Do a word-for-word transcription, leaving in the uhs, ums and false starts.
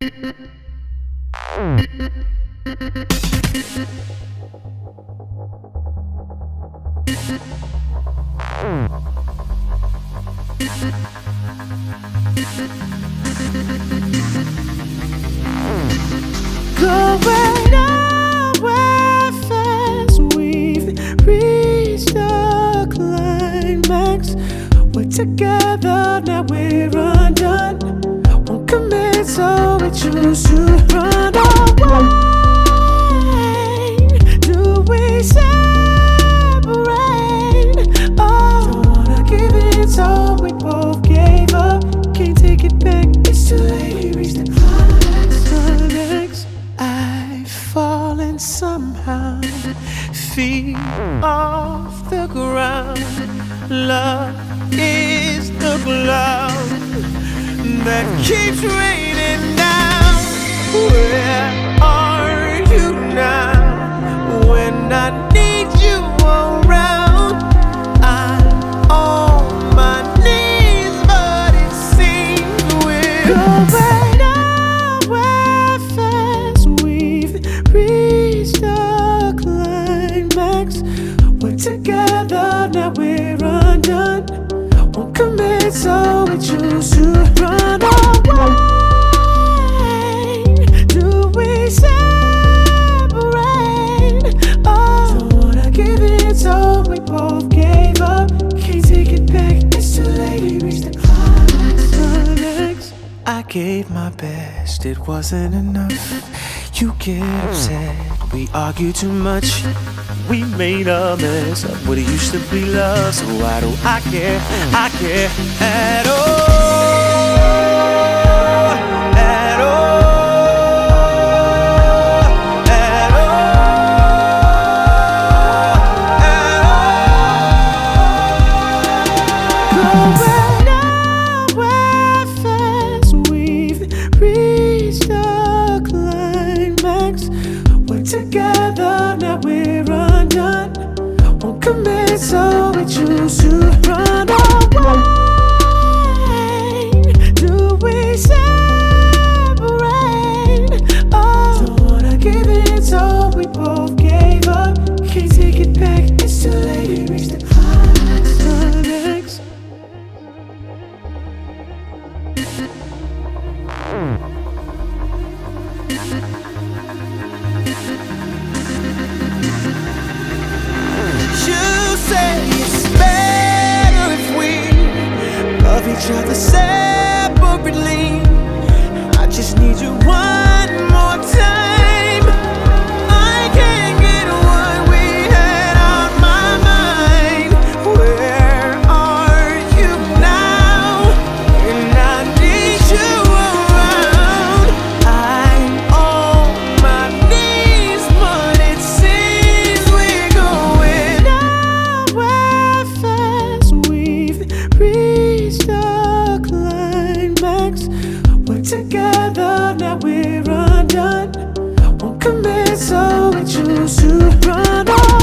Going nowhere fast, we've reached the climax. We're together, now we're undone. Won't commit, so we choose to run away. Do we separate? Oh, don't wanna give it, so we both gave up. Can't take it back, it's too late, we reached the climax. Climax. I've fallen somehow, feet off the ground. Love is the cloud that keeps raining down. Where are you now? When I need you around, I'm on my knees, but it seems we're going nowhere fast. We've reached the climax. We're together, now we're undone. Won't commit, so we choose to run away. Do we separate? Oh, don't wanna give it, so we both gave up. Can't take it back, it's too late, we reached the climax. I gave my best, it wasn't enough. You get upset, we argue too much. We made a mess of what it used to be love. So why do I care? I care at all. At all. At all. Going nowhere fast, we've reached the climax. We're together, now we're undone. Won't commit, so we choose to run away. Do we separate? Oh, don't wanna give it, so we both gave up. Can't take it back, it's too late, we reached the climax. Climax. You say it's better if we love each other separately. I just need you one more time. I can't get what we had on my mind. Where are you now? And I need you around. I'm on my knees, but it seems we're going nowhere fast. We've reached the climax. We're together, now we're undone. Won't commit, so we choose to run away.